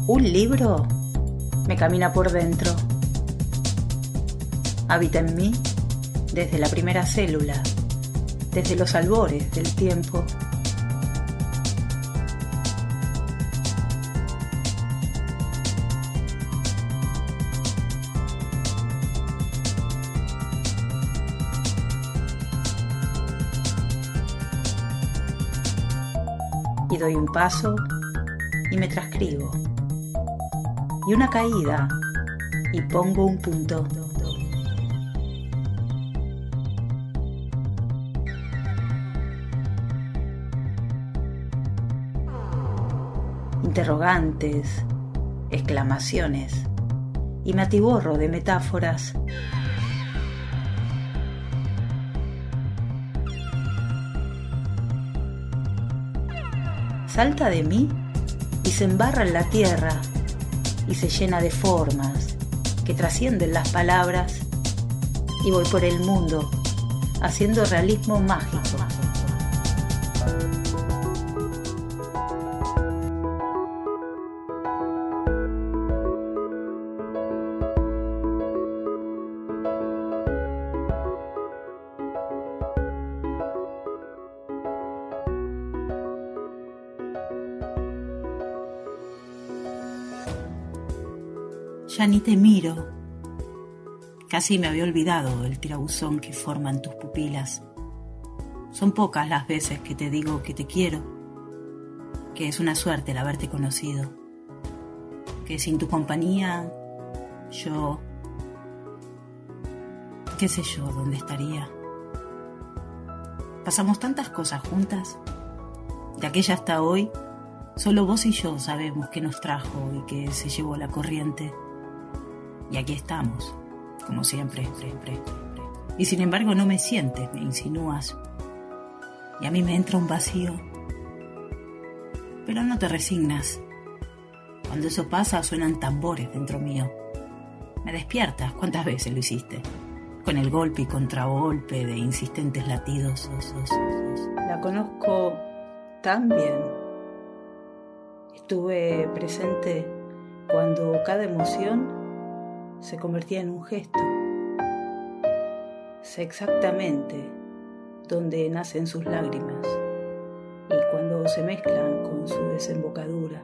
Un libro me camina por dentro. Habita en mí desde la primera célula, desde los albores del tiempo. Y doy un paso y me transcribo. Y una caída y pongo un punto. Interrogantes, exclamaciones y me atiborro de metáforas. Salta de mí y se embarra en la tierra y se llena de formas que trascienden las palabras, y voy por el mundo haciendo realismo mágico. Ya ni te miro. Casi me había olvidado el tirabuzón que forman tus pupilas. Son pocas las veces que te digo que te quiero, que es una suerte el haberte conocido, que sin tu compañía yo, qué sé yo, dónde estaría. Pasamos tantas cosas juntas. De aquella hasta hoy, solo vos y yo sabemos qué nos trajo y qué se llevó la corriente. Y aquí estamos, como siempre. Y sin embargo no me sientes, me insinúas. Y a mí me entra un vacío. Pero no te resignas. Cuando eso pasa suenan tambores dentro mío. Me despiertas, ¿cuántas veces lo hiciste? Con el golpe y contragolpe de insistentes latidos. La conozco tan bien. Estuve presente cuando cada emoción se convertía en un gesto. Sé exactamente dónde nacen sus lágrimas y cuando se mezclan con su desembocadura.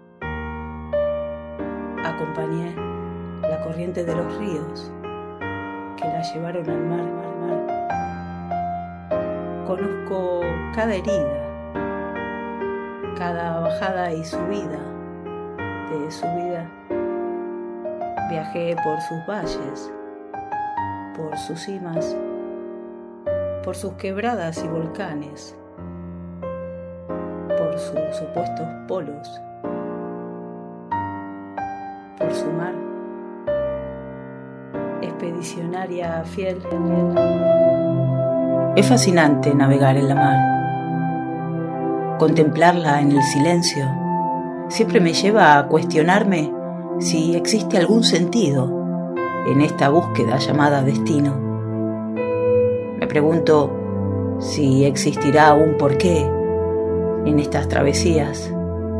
Acompañé la corriente de los ríos que la llevaron al mar. Conozco cada herida, cada bajada y subida de su vida. Viajé por sus valles, por sus cimas, por sus quebradas y volcanes, por sus opuestos polos, por su mar, expedicionaria fiel. Es fascinante navegar en la mar. Contemplarla en el silencio siempre me lleva a cuestionarme si existe algún sentido en esta búsqueda llamada destino. Me pregunto si existirá un porqué en estas travesías.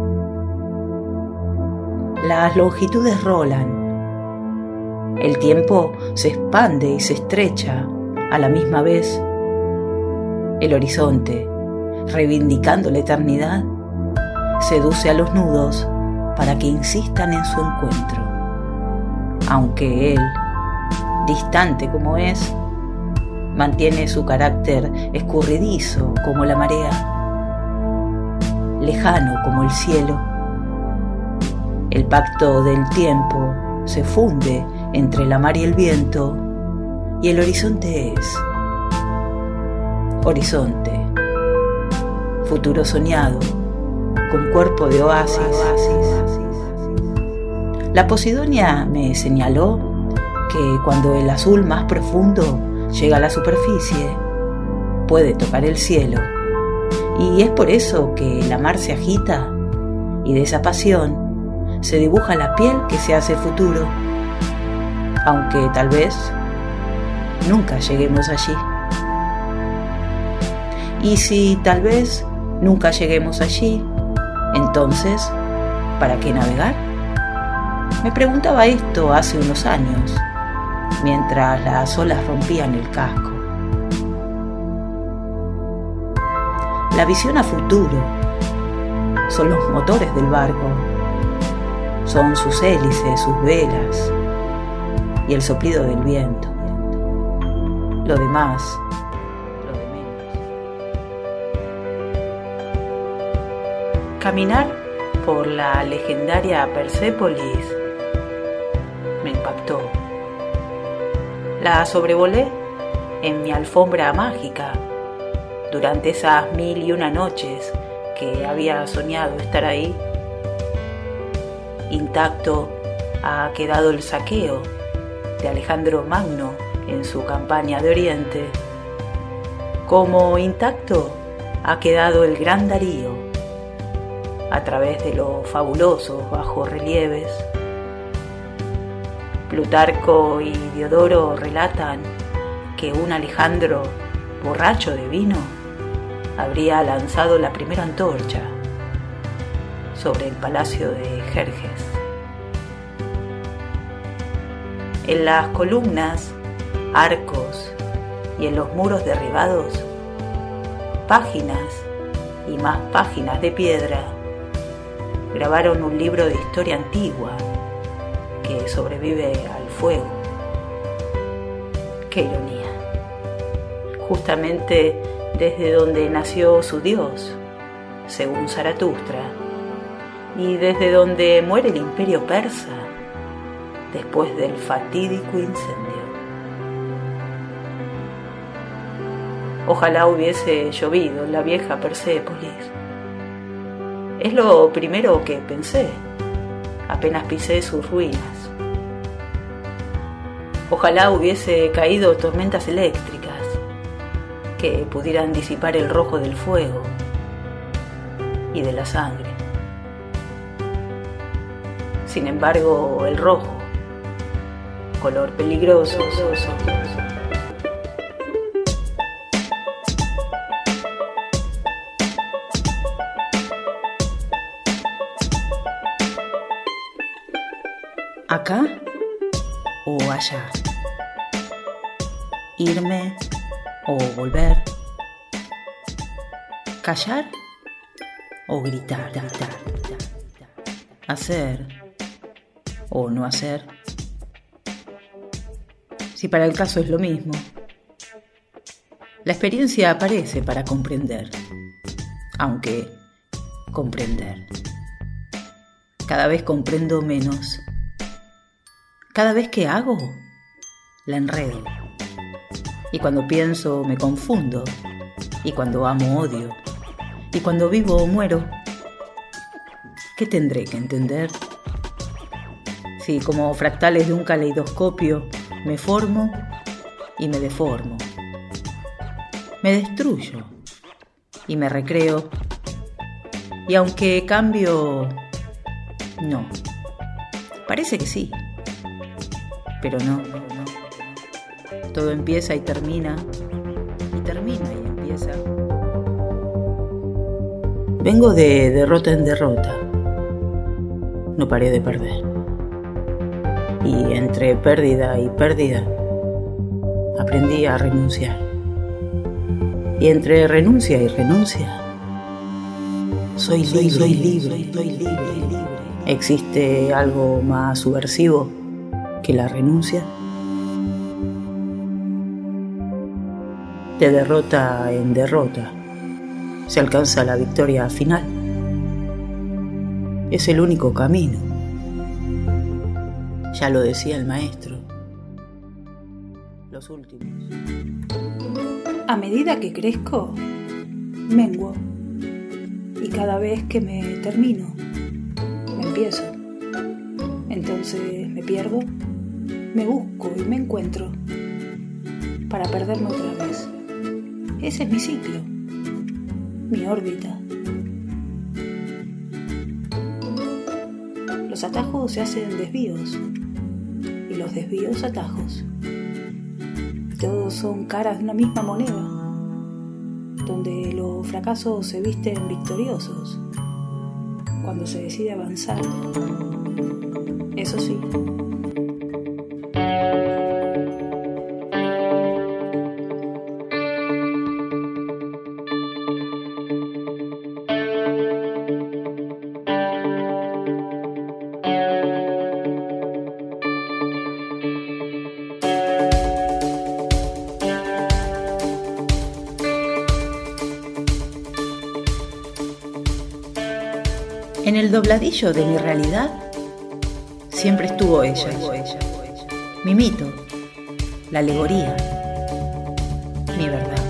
Las longitudes rolan, el tiempo se expande y se estrecha a la misma vez. El horizonte, reivindicando la eternidad, seduce a los nudos para que insistan en su encuentro, aunque él, distante como es, mantiene su carácter escurridizo como la marea, lejano como el cielo. El pacto del tiempo se funde entre la mar y el viento, y el horizonte es horizonte, futuro soñado, con cuerpo de oasis. La Posidonia me señaló que cuando el azul más profundo llega a la superficie, puede tocar el cielo, y es por eso que la mar se agita, y de esa pasión se dibuja la piel que se hace futuro, aunque tal vez nunca lleguemos allí. Y si tal vez nunca lleguemos allí, entonces, ¿para qué navegar? Me preguntaba esto hace unos años, mientras las olas rompían el casco. La visión a futuro son los motores del barco, son sus hélices, sus velas y el soplido del viento. Lo demás, lo de menos. Caminar por la legendaria Persépolis me impactó. La sobrevolé en mi alfombra mágica durante esas 1001 noches que había soñado estar ahí. Intacto ha quedado el saqueo de Alejandro Magno en su campaña de Oriente, como intacto ha quedado el Gran Darío a través de los fabulosos bajorrelieves. Plutarco y Diodoro relatan que un Alejandro borracho de vino habría lanzado la primera antorcha sobre el palacio de Jerjes. En las columnas, arcos y en los muros derribados, páginas y más páginas de piedra grabaron un libro de historia antigua que sobrevive al fuego. ¡Qué ironía! Justamente desde donde nació su Dios, según Zaratustra, y desde donde muere el imperio persa después del fatídico incendio. Ojalá hubiese llovido en la vieja Persépolis. Es lo primero que pensé apenas pisé sus ruinas. Ojalá hubiese caído tormentas eléctricas que pudieran disipar el rojo del fuego y de la sangre. Sin embargo, el rojo, color peligroso, ¿acá o allá? ¿Irme o volver? ¿Callar o gritar? ¿Hacer o no hacer? Si para el caso es lo mismo. La experiencia aparece para comprender, aunque comprender. Cada vez comprendo menos. Cada vez que hago, la enredo. Y cuando pienso, me confundo. Y cuando amo, odio. Y cuando vivo, muero. ¿Qué tendré que entender? Si como fractales de un caleidoscopio me formo y me deformo. Me destruyo y me recreo. Y aunque cambio, no. Parece que sí. Pero no. Todo empieza y termina y empieza. Vengo de derrota en derrota. No paré de perder. Y entre pérdida y pérdida, aprendí a renunciar. Y entre renuncia y renuncia, soy libre. ¿Existe algo más subversivo que la renuncia? De derrota en derrota se alcanza la victoria final. Es el único camino. Ya lo decía el maestro. Los últimos. A medida que crezco, menguo. Y cada vez que me termino, me empiezo. Entonces me pierdo, me busco y me encuentro para perderme otra vez. Ese es mi ciclo, mi órbita. Los atajos se hacen desvíos y los desvíos atajos. Todos son caras de una misma moneda, donde los fracasos se visten victoriosos cuando se decide avanzar. Eso sí, en el dobladillo de mi realidad siempre estuvo ella, mi mito, la alegoría, mi verdad.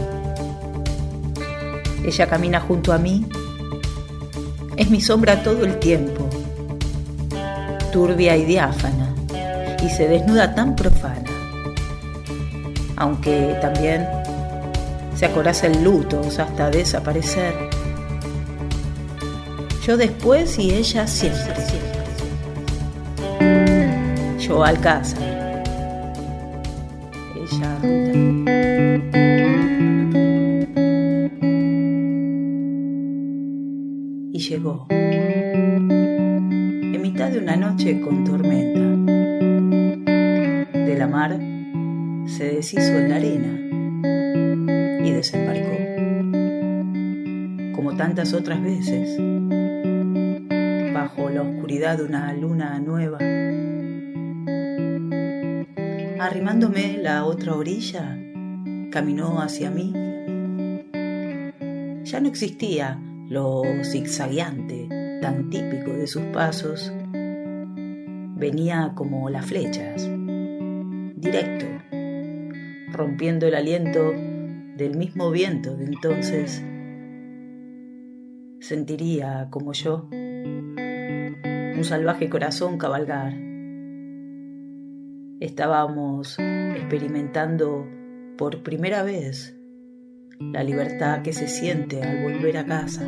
Ella camina junto a mí, es mi sombra todo el tiempo, turbia y diáfana, y se desnuda tan profana, aunque también se acoraza en lutos hasta desaparecer. Yo después y ella siempre. Yo Alcázar. Ella ruta. Y llegó. En mitad de una noche con tormenta. De la mar se deshizo en la arena y desembarcó. Como tantas otras veces. Bajo la oscuridad de una luna nueva. Arrimándome la otra orilla, caminó hacia mí. Ya no existía lo zigzagueante tan típico de sus pasos. Venía como las flechas, directo, rompiendo el aliento del mismo viento de entonces. Sentiría, como yo, un salvaje corazón cabalgar. Estábamos experimentando por primera vez la libertad que se siente al volver a casa.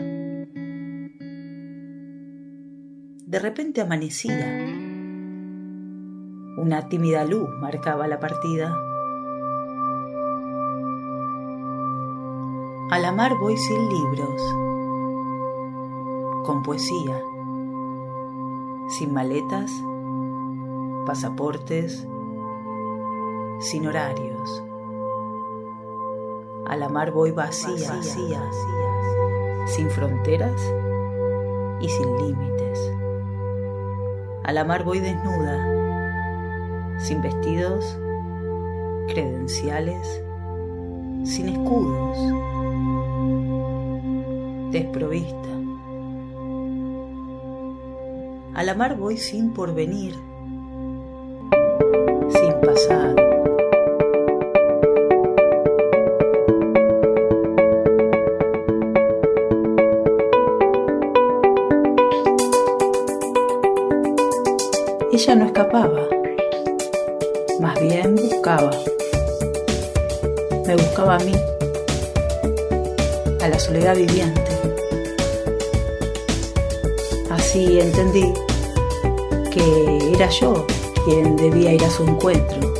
De repente amanecía. Una tímida luz marcaba la partida. A la mar voy sin libros, con poesía, sin maletas, pasaportes, sin horarios. A la mar voy vacía, sin fronteras y sin límites. A la mar voy desnuda, sin vestidos, credenciales, sin escudos, desprovista. A la mar voy sin porvenir, sin pasado. Ella no escapaba, más bien buscaba. Me buscaba a mí, a la soledad viviente. Así entendí que era yo quien debía ir a su encuentro.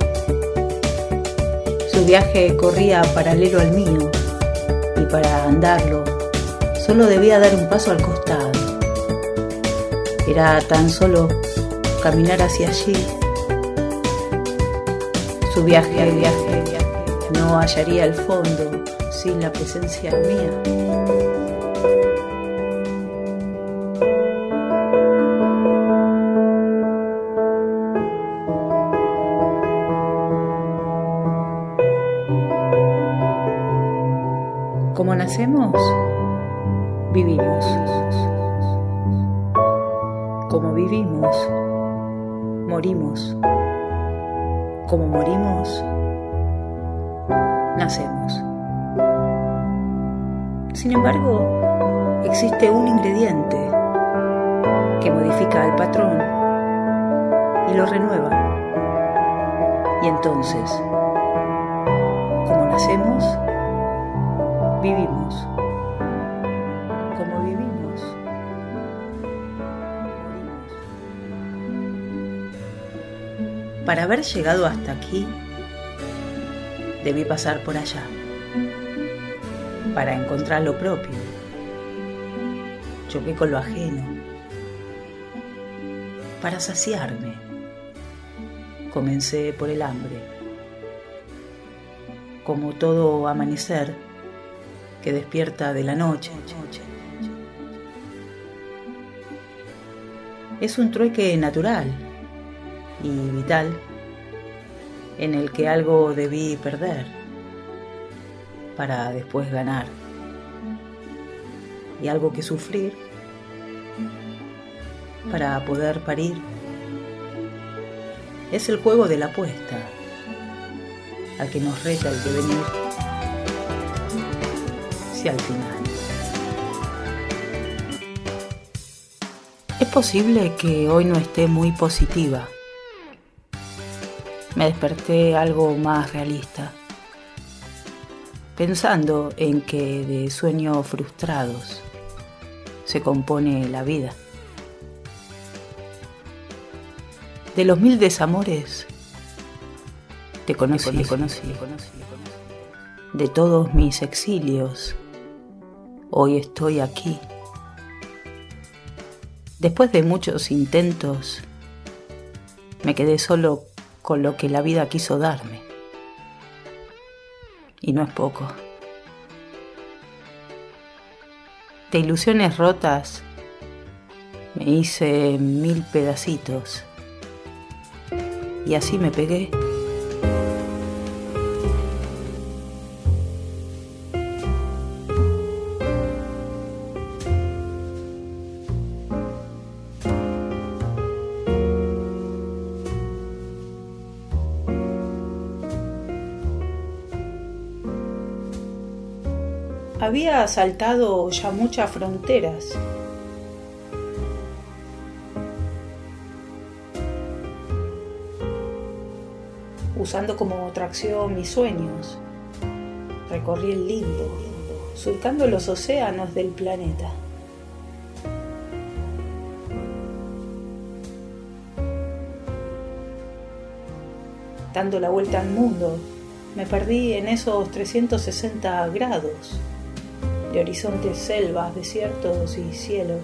Su viaje corría paralelo al mío y para andarlo solo debía dar un paso al costado. Era tan solo caminar hacia allí. Su viaje no hallaría el fondo sin la presencia mía. Como nacemos, vivimos. Como vivimos, morimos. Como morimos, nacemos. Sin embargo, existe un ingrediente que modifica al patrón y lo renueva. Y entonces, como nacemos, vivimos. Como vivimos, morimos. Para haber llegado hasta aquí, debí pasar por allá, para encontrar lo propio. Choqué con lo ajeno, para saciarme. Comencé por el hambre. Como todo amanecer que despierta de la noche. Es un trueque natural y vital en el que algo debí perder para después ganar, y algo que sufrir para poder parir. Es el juego de la apuesta al que nos reta el devenir, si al final. Es posible que hoy no esté muy positiva. Me desperté algo más realista, pensando en que de sueños frustrados se compone la vida. De los 1000 desamores te conocí. De todos mis exilios, hoy estoy aquí. Después de muchos intentos, me quedé solo con lo que la vida quiso darme. Y no es poco. De ilusiones rotas, me hice 1000 pedacitos. Y así me pegué. Había saltado ya muchas fronteras. Usando como tracción mis sueños, recorrí el limbo, surcando los océanos del planeta. Dando la vuelta al mundo, me perdí en esos 360 grados de horizontes, selvas, desiertos y cielos.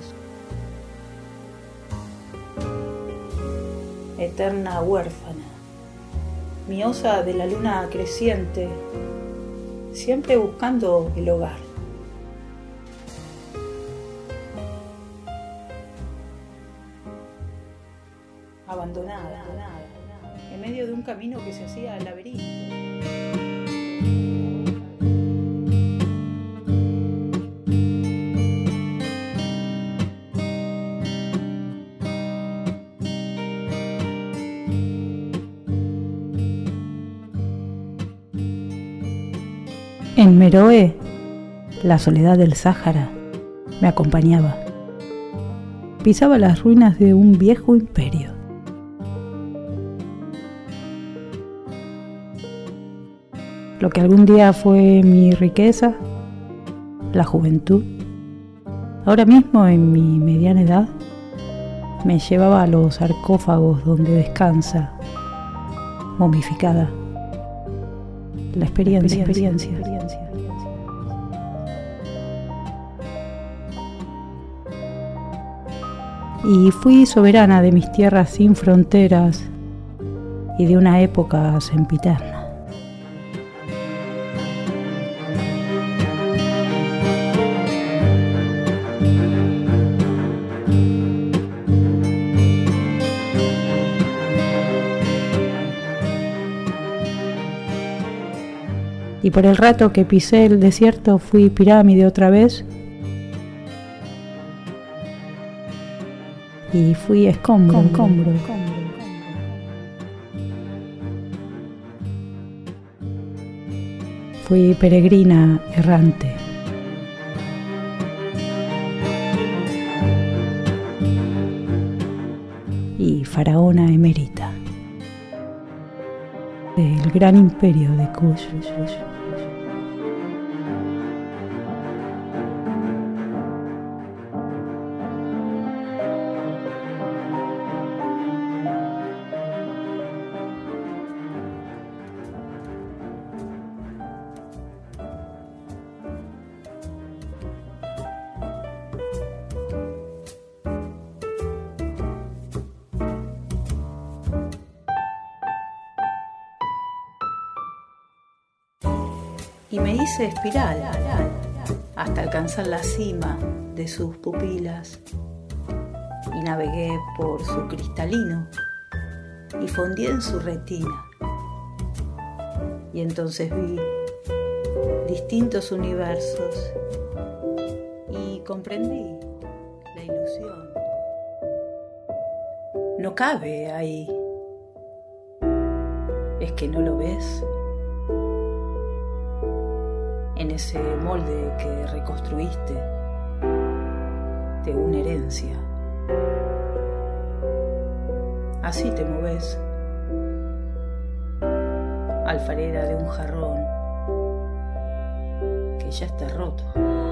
Eterna huérfana, miosa de la luna creciente, siempre buscando el hogar. Abandonada, en medio de un camino que se hacía laberinto. En Meroe, la soledad del Sáhara me acompañaba. Pisaba las ruinas de un viejo imperio. Lo que algún día fue mi riqueza, la juventud, ahora mismo en mi mediana edad, me llevaba a los sarcófagos donde descansa, momificada, la experiencia. Y fui soberana de mis tierras sin fronteras y de una época sempiterna. Y por el rato que pisé el desierto fui pirámide otra vez. Y fui escombro. Fui peregrina errante. Y faraona emérita del gran imperio de Kush. y me hice espiral hasta alcanzar la cima de sus pupilas y navegué por su cristalino y fondí en su retina, y entonces vi distintos universos y comprendí la ilusión. No cabe ahí. ¿Es que no lo ves? En ese molde que reconstruiste de una herencia. Así te moves, alfarera de un jarrón que ya está roto.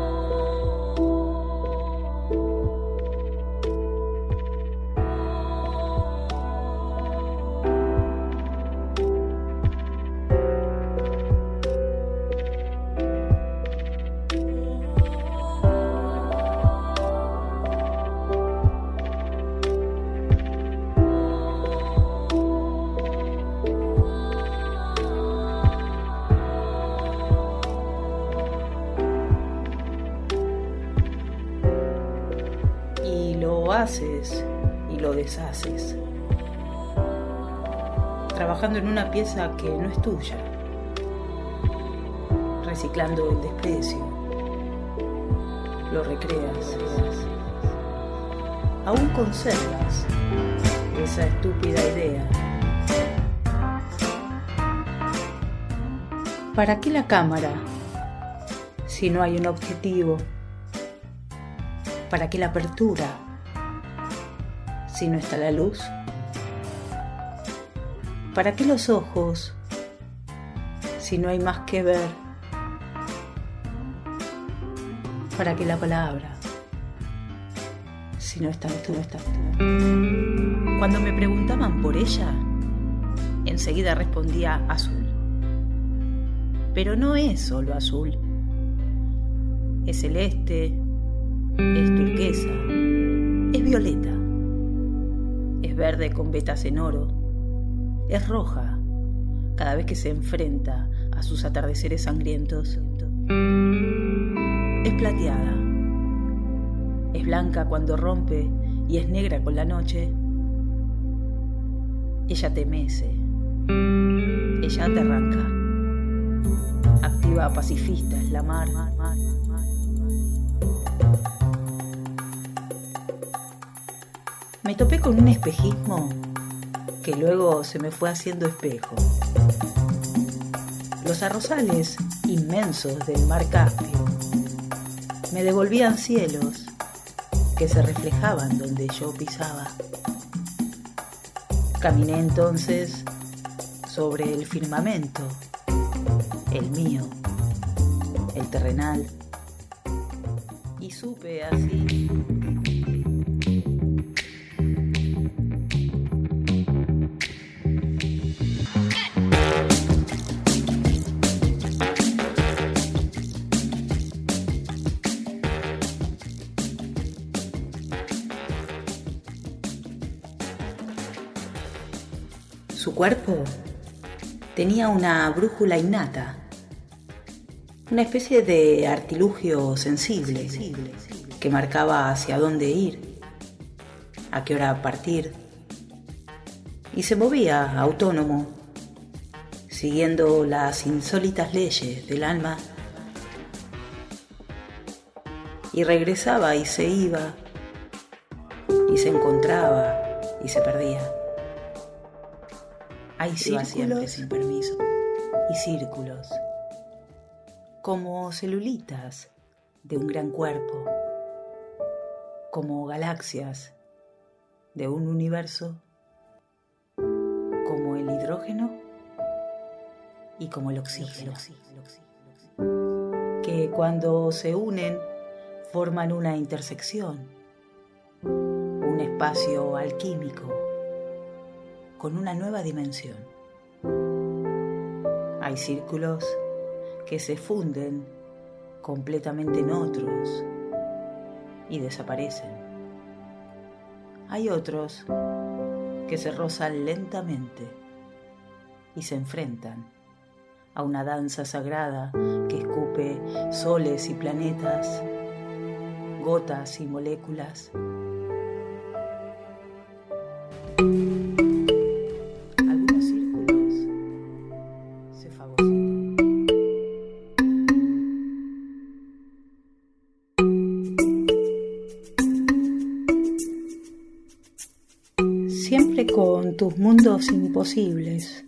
Lo haces y lo deshaces, trabajando en una pieza que no es tuya, reciclando el desprecio, lo recreas, aún conservas esa estúpida idea. ¿Para qué la cámara si no hay un objetivo? ¿Para qué la apertura si no está la luz? ¿Para qué los ojos si no hay más que ver? ¿Para qué la palabra si no estás tú? Cuando me preguntaban por ella, enseguida respondía azul. Pero no es solo azul, es celeste, es turquesa, es violeta, es verde con vetas en oro, es roja cada vez que se enfrenta a sus atardeceres sangrientos, es plateada, es blanca cuando rompe y es negra con la noche. Ella te mece, ella te arranca, activa pacifista es la mar. Me topé con un espejismo que luego se me fue haciendo espejo. Los arrozales inmensos del mar Caspio me devolvían cielos que se reflejaban donde yo pisaba. Caminé entonces sobre el firmamento, el mío, el terrenal, y supe así. Su cuerpo tenía una brújula innata, una especie de artilugio sensible que marcaba hacia dónde ir, a qué hora partir, y se movía autónomo, siguiendo las insólitas leyes del alma, y regresaba y se iba, y se encontraba y se perdía. Hay círculos siempre sin permiso y círculos, como celulitas de un gran cuerpo, como galaxias de un universo, como el hidrógeno y como el oxígeno, que cuando se unen forman una intersección, un espacio alquímico con una nueva dimensión. Hay círculos que se funden completamente en otros y desaparecen. Hay otros que se rozan lentamente y se enfrentan a una danza sagrada que escupe soles y planetas, gotas y moléculas. Algunos círculos se fagocitan. Siempre con tus mundos imposibles,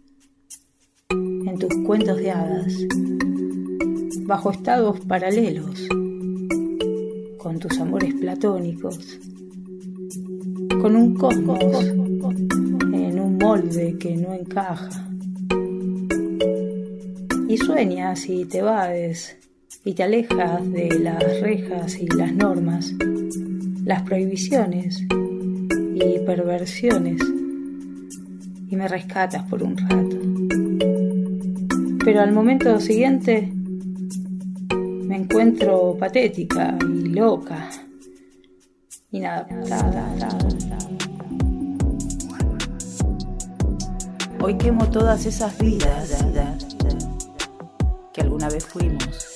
en tus cuentos de hadas, bajo estados paralelos, con tus amores platónicos, con un cosmos en un molde que no encaja. Y sueñas y te evades y te alejas de las rejas y las normas, las prohibiciones y perversiones, y me rescatas por un rato. Pero al momento siguiente me encuentro patética y loca, inadaptada. Hoy quemo todas esas vidas que alguna vez fuimos.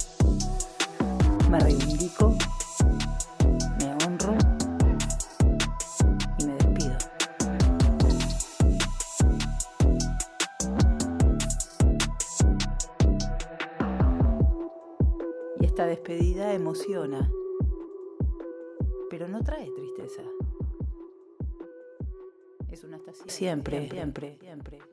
Me reivindico, me honro y me despido. Y esta despedida emociona, pero no trae tristeza. Es una estación. Siempre.